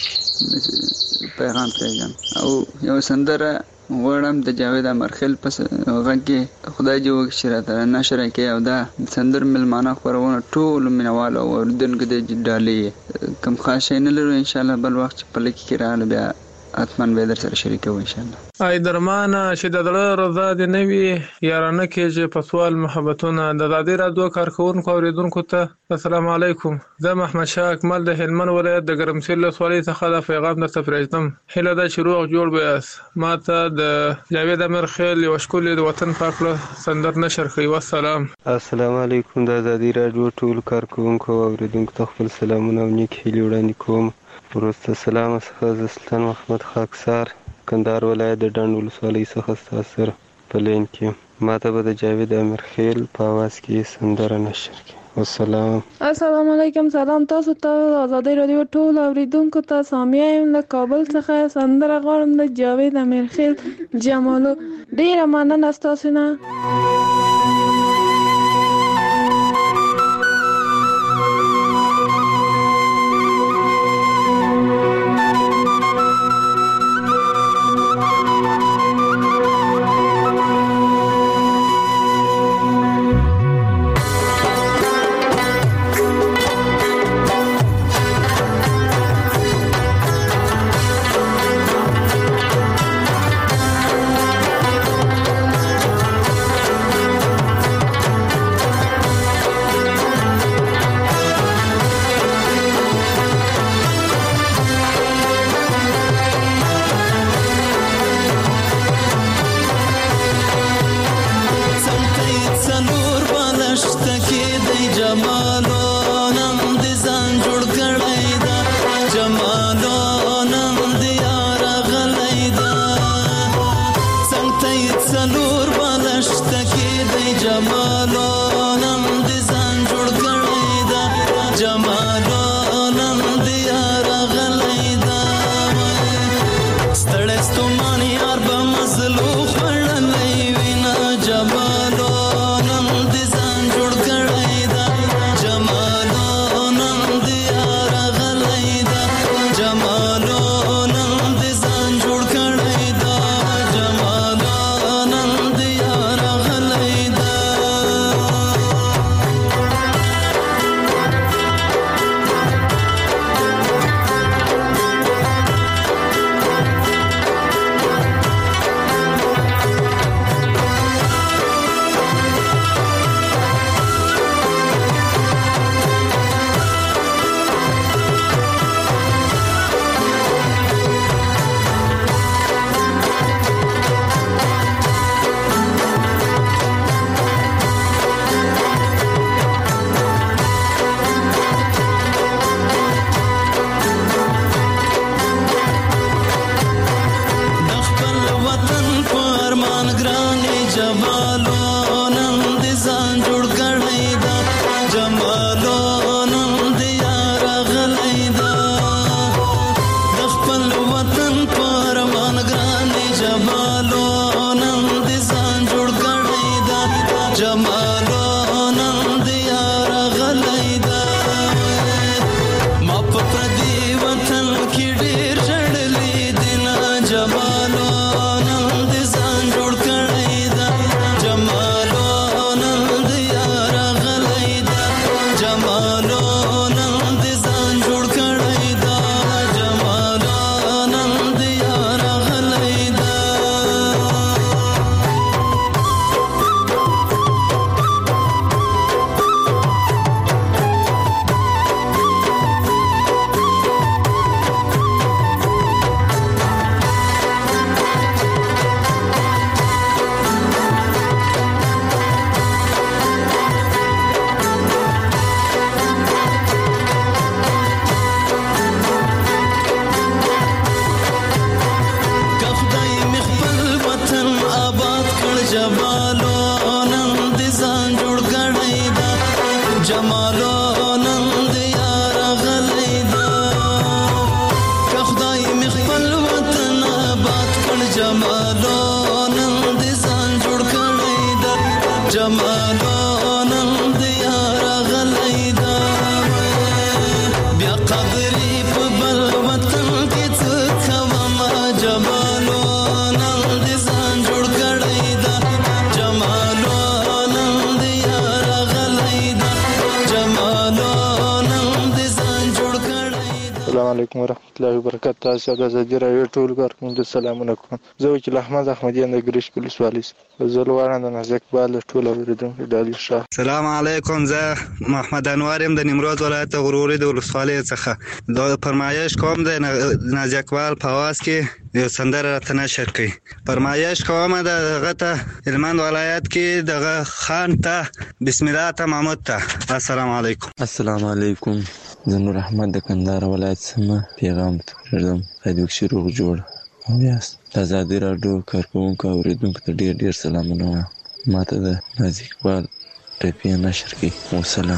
پیغام پرېږدم او یو سندره غواړم د جاوید امیرخیل په غږ کې. خدای دې وکړي چې راته نشر یې کړي او دا سندرو میلمانه خپرونه ټولو مینهوالو او اورېدونکو ته ډالۍ کوم خاص شی نه لرو. انشاءالله بل وخت چې په لیک کې راغله بیا حتما به در سره شریکو انشاءالله. ای درمانه چې د زړه رضا دې نه وي یارانه کېږي په سوال محبتونه. د آزادۍ رادیو کارکوونکو اوریدونکو ته السلام علیکم. زه محمد شاه اکمل د هلمند ولایت د ګرمسیر ولسوالۍ څخه دا پیغام درته پرېږدم. هیله ده چې روغ جوړ به یاست. ما ته د جاوید امیرخیل یوه ښکلې د وطن پاک له سندر نشر کړئ. والسلام. السلام علیکم. د آزادۍ رادیو ټولو کارکوونکو اوریدونکو ته خپل سلامونه او نیک هیلې وړاندې کوم. وروسته سلام څخه زه سلطان محمد خاکسار کندهار ولایت د ډنډ ولسوالۍ څخه ستاسو سره په لین کې ما ته به د جاوید امیرخیل په اواز کې سندره نشر کړي. والسلام. السلام علیکم. سلام تاسو ته آزادۍ رادیو ټول اوریدونکو ته. سامیه یم له کابل څخه. سندره غواړم د جاوید امیرخیل جمالو. ډیره مننه ستاسو نه. جمالو نن دې یار غلی جمالو نن دیا راغلی دا بیا قبرې په بل وطن کې څه کوم جمالو نن دې ځان جوړ کړی دا جمالو نن دیا راغلی دا جمالو نن دې ځان جوړ کړی السلام علیکم ورحمۃ اللہ وبرکاتہ. تاسو د ازادي راډیو ټول کارکونکو ته سلامونه کوم. زه وکیل احمد احمدیان د ګریش پولیس والي زلوانه د نازک بال ټول اوریدونکو ډالي شاه. سلام علیکم. زه محمد انوار يم د نیمروز ولایت غروري د ولسوالۍ څخه. د فرمایش کوم د نازک بال په आवाज کې یو سندره راته نشر کړي. فرمایش کوم د غته هلمند ولایت کې دغه خان ته بسم الله ته محمود ته. السلام علیکم. السلام علیکم. زه نور احمد د کندهار ولایت څخه پیغام پرېږدم. خیریت شي روغ جوړ او یاست. د ازادي راډیو کارکوونکو او اوریدونکو ته ډېر ډېر سلامونه وایم. ماته د نازک بال ټپې نشر کړي. وسلام.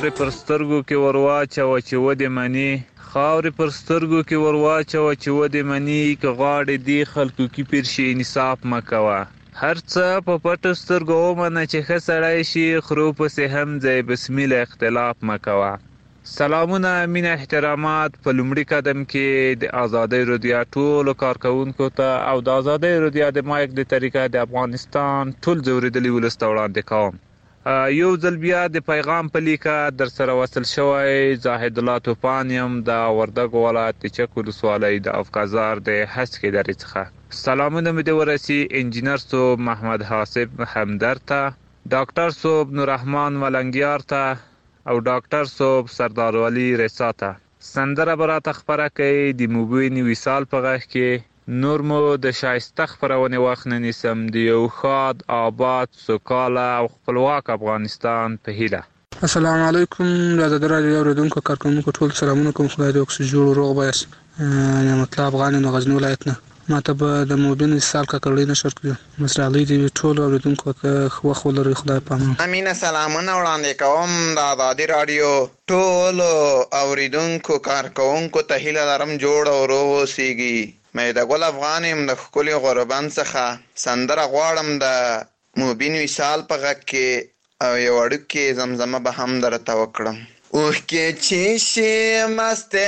خاورې پر سترګو کې ورواچوه چې ودې مني خاورې پر سترګو کې ورواچوه چې ودې مني که غواړې دې خلکو کې پیر شي انصاف مه کوه هر څه په پټو سترګو ومنه چې ښه سړی شي خرو پسې هم ځای بسمیله اختلاف مه کوه سلامونه مینه احترامات په لومړي قدم کې د آزادۍ رادیو ټولو کارکوونکو ته او د آزادۍ رادیو د مایک د طریقه د افغانستان ټول ځورېدلي ولس ته وړاندې کوم یو ځل بیا د پیغام په لیکه در سره وصل شوی زاهد الله توپان یم د وردګو ولایت د چک ولسوالۍ د افغازار د هسکې درې څخه سلامونه مې د ورسي انجینر صوب محمد حاسب همدرد ته ډاکټر صوب نوررحمان ملنګیار ته او ډاکټر صوب سردار ولی رسا ته سندره به راته خپره کوي د مبین وصال په غږ کې نور مو د شایسته خپرونې وخت نه نیسم د یو ښاد آباد سوکاله او خپلواک افغانستان په هیله السلام علیکم د آزادۍ راډیو اورېدونکو کارکوونکو ټول سلامونه کوم خدای دې وکړي جوړ روغ بایاست نعمت الله افغان یم د غزني ولایت نه ماته به د مبین وصال کاکړۍ نشر کړي مسرالۍ دې ټولو اورېدونکو ته وخت ولري خدای پامان امینه سلامونه وړاندې کوم د آزادۍ راډیو ټولو اورېدونکو کارکوونکو ته هیله لرم جوړ او روغ اوسیږي مې د ګل افغان یم د ښکلي غوربند څخه سندره غواړم د مبین وصال په غږ کې او یو وړوکې زمزمه به هم درته وکړم اوښکې چې شي مستې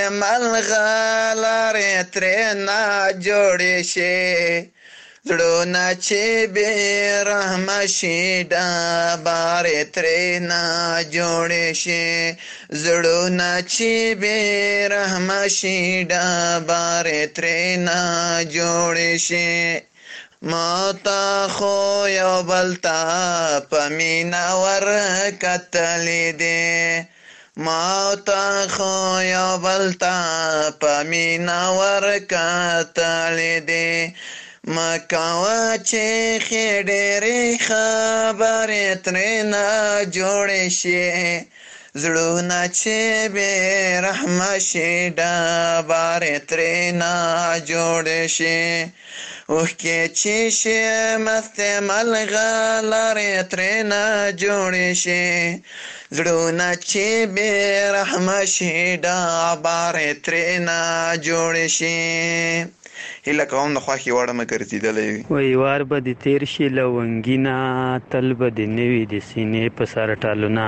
ملغلرې ترې نه جوړې شي زړونه چې بې رحمه شي ډبرې ترې نه جوړې شي زړونه چې بې رحمه شي ډبرې ترې نه جوړې شي ما تا خو یو بل ته په مینه ورکتلې دي ما تا خو یو بل ته په مینه ورکتلې دي مکوه چې ښې ډېرې خبرې ترې نه جوړې شي زړونه چې بې رحمه شي ډبرې ترې نه جوړې شي اوښکې چې شي مستې ملغلرې ترې نه جوړې شي زړونه چې بې رحمه شي ډبرې ترې نه جوړې شي هیله کوم د خوښې وړ مې ګرځېدلی وي وایي وار به دې تېر شي لونګینه تل به دې نه وي د سینې په سر ټالونه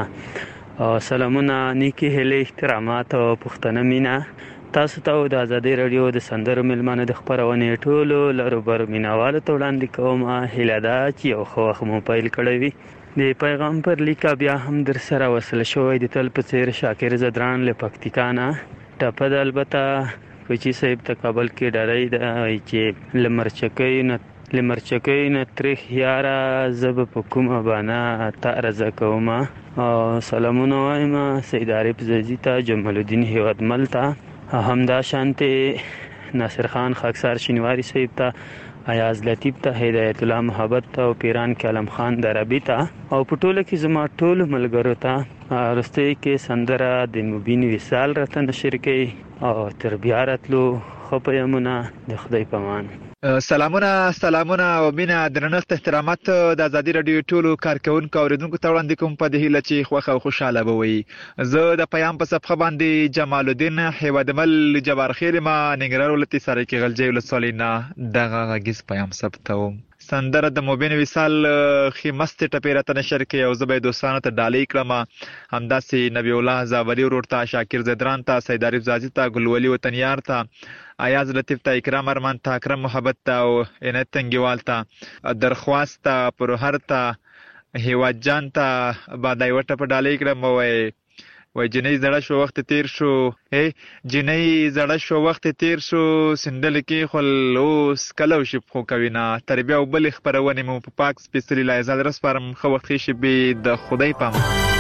سلامونه نیکې هیلې احترامات او پښتنه مینه تاسو ته د آزادۍ راډیو د سندرو میلمانه د خپرونې ټولو لروبرو مینهوالو ته وړاندې کوم هیله ده چې یو ښه وخت مو پیل کړی وي د پیغام پر لیکه بیا هم در سره وصل شوی د تل په څېر شاکر زدران له پکتیکا نه ټپه ده البته کوچي صاحب ته کابل کې ډالۍ ده چې له مرچکۍ نه له مرچکۍ نه تریخ یاره زه به په کومه بانه تا رضا کومه سلامونه وایم سید عارف زیزي ته جمال الدین هیوادمل ته همدا شانتې ناصر خان خاکسار شینواری صاحب ته ایاز لطیف ته هدایت الله محبت ته او پیران کلم خان دربی ته او په ټوله کې زما ټول ملګرو ته وروستۍ کې سندره د مبین وصال راته نشر کوي او تر بیا راتلو ښه پیغامونه د خدای په امان سلامونه سلامونه او مینه درنښت احترامات د آزادۍ راډیو ټولو کارکوونکو اورېدونکو ته وړاندې کوم په دې هیله چې خوښه او خوشحاله به وي زه د پیام په صفحه باندې جمال الدین هیوادمل جبار خیل ما ننګرهار ولایت سرای غلجی ولسوالۍ نه دغه غږیز پیام ثبتوم سندره د مبین وصال خې مستې ټپې راته نشر کړي او زه به یې دوستانو ته ډالۍ کړم همداسې نبی الله زاولي ورور ته شاکر زدران ته سید عارف زازي ته ګلولي وطنیار ته ایاز لطیف ته اکرام ارمان ته اکرم محبت ته او عنایت تنګیوال ته درخواست ته پرهر ته هیواد جان ته بادای وټه په ډالۍ کړم وای وای جنۍ زړه شو وخت تیر شو هي جنۍ زړه شو وخت تیر شو سندل کې خل اوس کلو شي خو کوینا تربیه او بل خبرونه مو په پاک سپیشلی لایزال رسپارم خو وخت شي به د خدای پام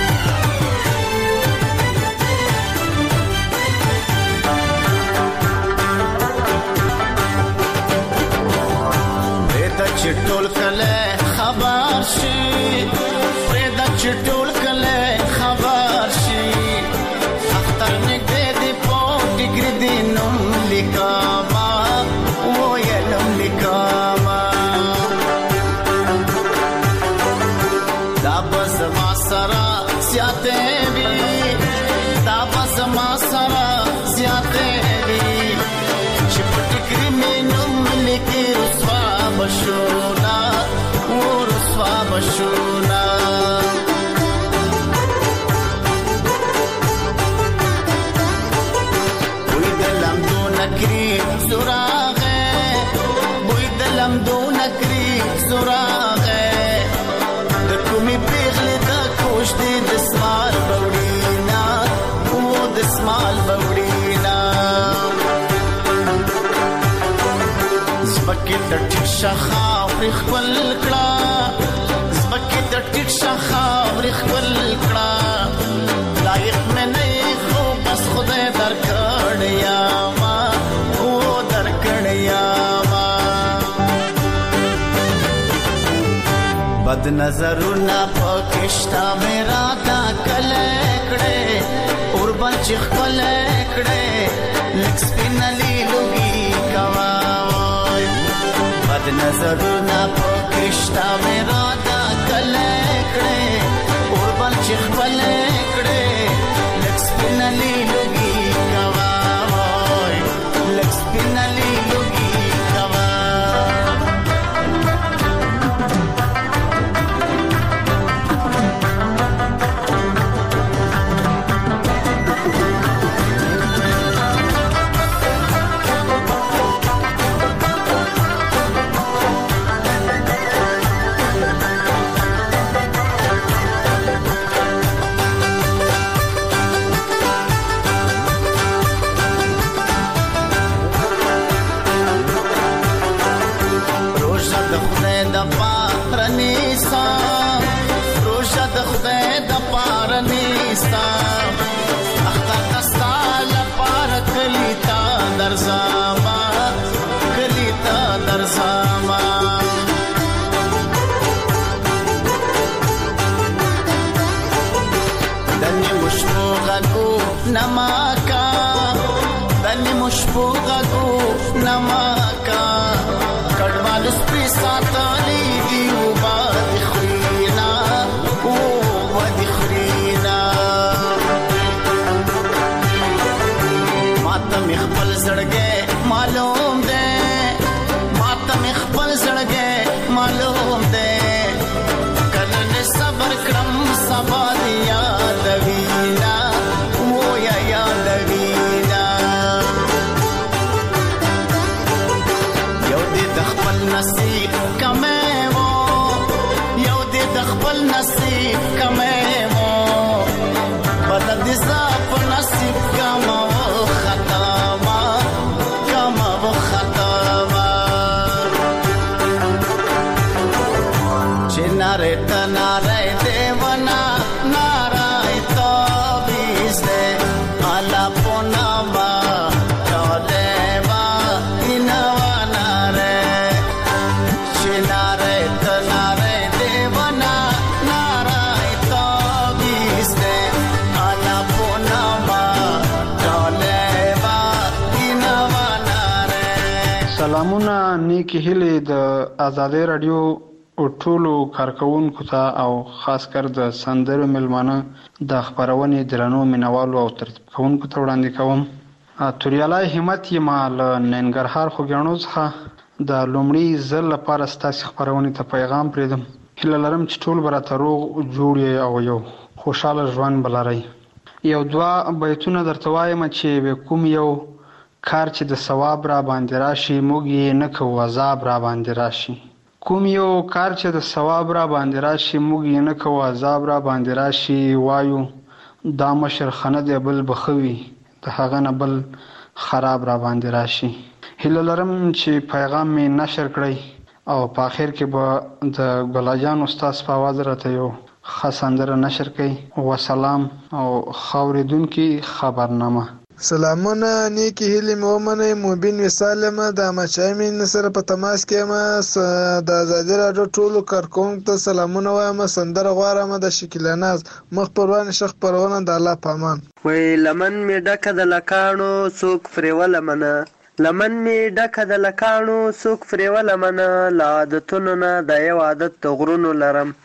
چټول کله خبر شي پردا چټول کله خبر شي اختر نګدې دې په ډیګر دې نوم لیکما و یلم لیکما دا بس ما سره سیاته وی دی رسوا بشونا و رسوا بشونا بوی دلم دو نکری زراغه بوی دلم دو نکری زراغه دکومی پیغلی دا کوش دی دسمال بوڑینا و دسمال بوڑینا زبکی در ٹک شخاو ریخ کل کڑا زبکی در ٹک شخاو ریخ کل کڑا لائق میں نہیں خو بس خدای در کڑیا ما او در کڑیا ما بد نظرنا پکشتا میرا دا کلکڑے اور بنچخ کلکڑے لکس پینلی لوگی کواوی بد نظرنا پکشتا میرا دا کلکڑے اور بنچخ کلکڑے لکس پینلی لوگی کواوی لکس پینلی لوگی نماکا دنی مشبو غگو نماکا کڑوال سپری ساتالی دیو با دخرینا او با دخرینا ماتم اخبل زڑگے معلوم دے ماتم اخبل زڑگے معلوم دے کرن صبر کرم سبا دیا دوینا نصیب کمے وہ یو دے دخبل نصیب کمے وہ بدل دزاپ نصیب کما وہ خطاما کما وہ خطاما چنارے تنارے دیونا نارائے توبیز دے آلا پوناما چولے با انوا نارے سلامونه نیکی هیلې د آزادۍ رادیو ټولو کارکونکو ته او خاص کر د سندرو ملمانه د خبرونې درنو مینوالو او ترتیب کوونکو ته وړاندې کوم. توریالای همت یم له ننګرهار خوږیاڼو څخه د لومړي ځل لپاره ستاسې خبرونې ته پیغام پرېږدم. هیله لرم چې ټول به راته روغ جوړ او یو خوشحاله ژوند به لرئ. یو دوه بیتونه درته وایم چې کوم یو کار چې د ثواب را باندې راشي موږ یې نه کوو عذاب را باندې راشي. کوم یو کار چې د ثواب را باندې راشي موږ یې نه کوو عذاب را باندې راشي وایو دا مشر خنه دی بل بخوي د هغه نه بل خراب را باندې راشي. هیله لرم چې پیغام مې نشر کړئ او په آخر کې به د ګلاجان استاد په आवाज راته یو ښه سندره نشر کړئ. وسلام او خاوریدونکي خبرنامه. سلامونه نیکی هیلې مې ومنئ. مبین وصال یم د احمدشاه امین سره په تماس کې یم. د ازادي راډیو ټولو کارکوونکو ته سلامونه وایم. سندره غواړم د شکیلا ناز مخ پروان شخ پروانه د الله پامان. وای لمن مې ډکه د لکانو څوک فریوله منه لمن مې ډکه د لکانو څوک فریوله منه له عادتونو نه د یو عادت د غرونو لرم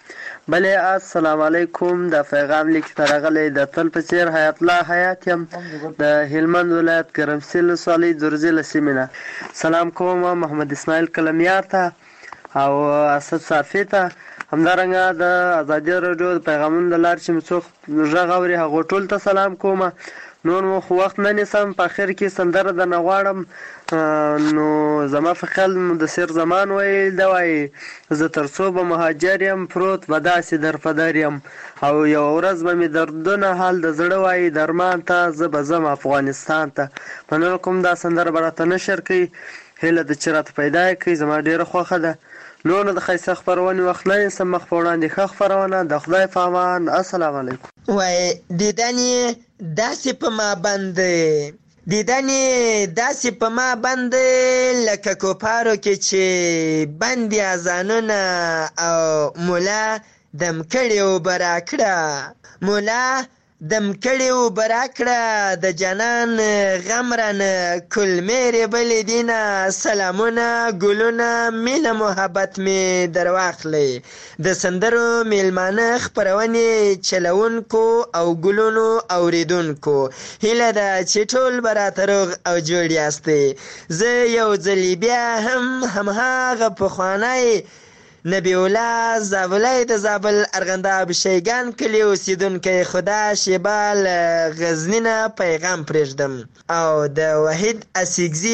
بلې السلام علیکم. د پیغام لیک ترغلی د تل په څیر حیات الله حیات یم د هلمند ولایت ګرمسیر ولسوالۍ درزي سیمې نه. سلام کوم محمد اسماعیل کلمیار ته او اسد صافي ته، همدارنګه د ازادي راډیو د پیغامونو د لارې چې مې څوک غږ اوري هغو ټولو ته سلام کوم. نور مو خو وخت نه نیسم، په اخر کې سندره درنه غواړم. نو زما په خیال مدثر زمان ویل ده وایي زه تر څو به مهاجر یم پروت به داسې در په در یم، او یوه ورځ به مې دردونه حال د زړه وایي درمان ته زه به ځم افغانستان ته. مننه کوم دا سندره به راته نشر کوي، هیله ده چې راته پیدا یې کوي، زما ډېره خوښه ده. نو نه د ښایسته خپرونې وخت نه نیسم، مخ په وړاندې ښه خپرونه د خدای په امان. السلام علیکم. وای دیدن یې داسې په ما باندې دیدن یې داسې په ما باندې لکه کوپارو کې چې بندي اذانونه او مولا دم کړي اوبه راکړه مولا دم کړي اوبه راکړه د جانان غم رانه کلمې بلې دینه سلامونه ګلونه مینه محبت مې در واخلئ. د سندرو میلمانه خپرونې چلونکو او ګلونو اوریدونکو هیله ده چې ټول به راته روغ او جوړ یاستئ. زه یو ځلې بیا هم همهغه پخوانی نبی الله زابلی د زابل ارغنداب شیګان کلي اوسیدونکی خدا شیبه له غزني نه پیغام پرېږدم او د وحید اسیګزي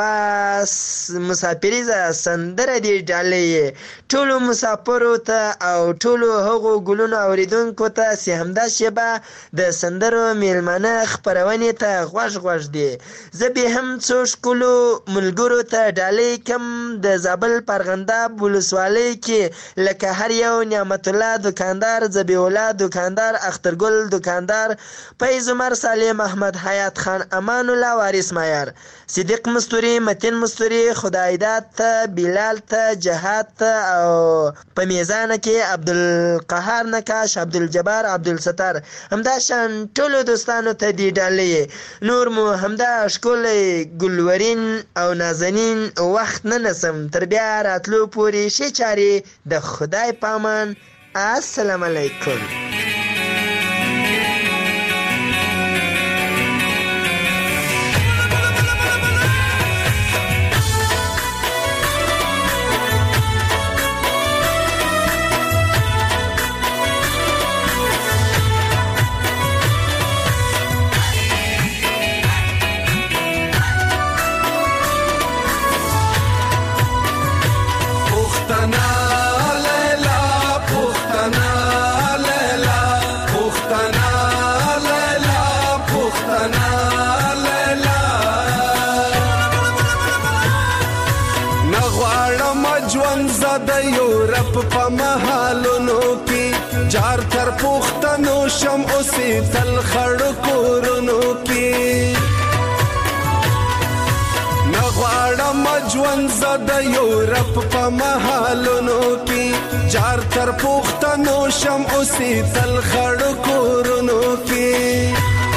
یوه مسافریزه سندره دې ډالۍ ټولو مسافرو ته او ټولو هغو ګلونو اوریدونکو ته چې همدا شیبه د سندرو میلمانه خپرونې ته غوږ غوږ دی. زه بیا هم څو ښکلو ملګرو ته ډالۍ کم د زابل په ارغنداب ولسوالۍ کې لکه هر یو نعمت الله دکاندار، ذبیح الله دکاندار، اخترګل دکاندار، فیض عمر، صالح محمد، حیات خان، امان الله، وارث معیار، صدیق مستوری، متین مستوری، خدایداد ته، بلال ته، جهاد ته او په میزانه کې عبدالقهار نکاش، عبدالجبار، عبدالستار، همدا شان ټولو دوستانو ته دی ډالۍ. نور مو همدا ښکلی ګلورین او نازنین وخت نه نسم، تر بیا راتلو پورې ښې چارې د خدای په امان. السلام علیکم. په محلونو کې جار تر پښتنو شم اوسې تل خړ کورونو کې نغواړم ژوند زده یورپ په محلونو کې جار تر پښتنو شم اوسې تل خړ کورونو کې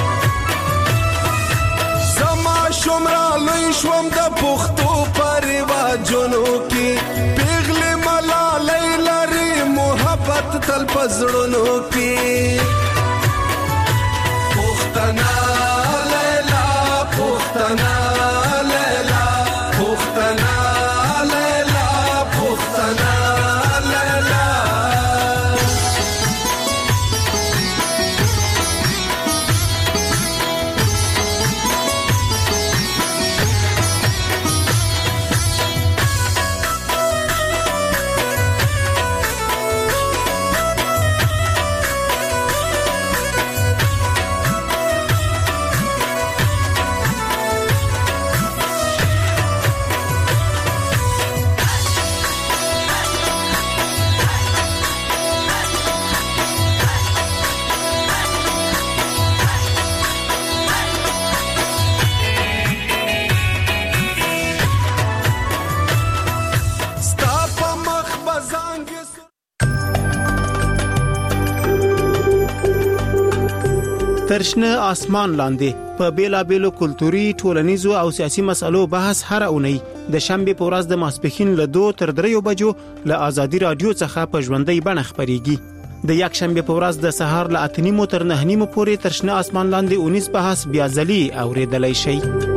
زما شمرا لوی شوم د پښتو په رواجونو کې تل پزړونو کې پښتنا لیلا پښتنا لیلا پښتنا لیلا پښتنا لیلا ترشنه آسمان لاندې په بیلابېلو کلتوري، ټولنیزو او سیاسي مسلو بحث هر اونۍ د شنبې په ورځ د ماسپښین له دوه تر دریو بجو له آزادي رادیو څخه په ژوندۍ بڼه خپرېږي. د یک شنبه په ورځ د سهار له اته نیمو تر نه نیمو پورې تر شنه اسمان لاندې اونیز بحث بیا ځلې اوریدلای شي.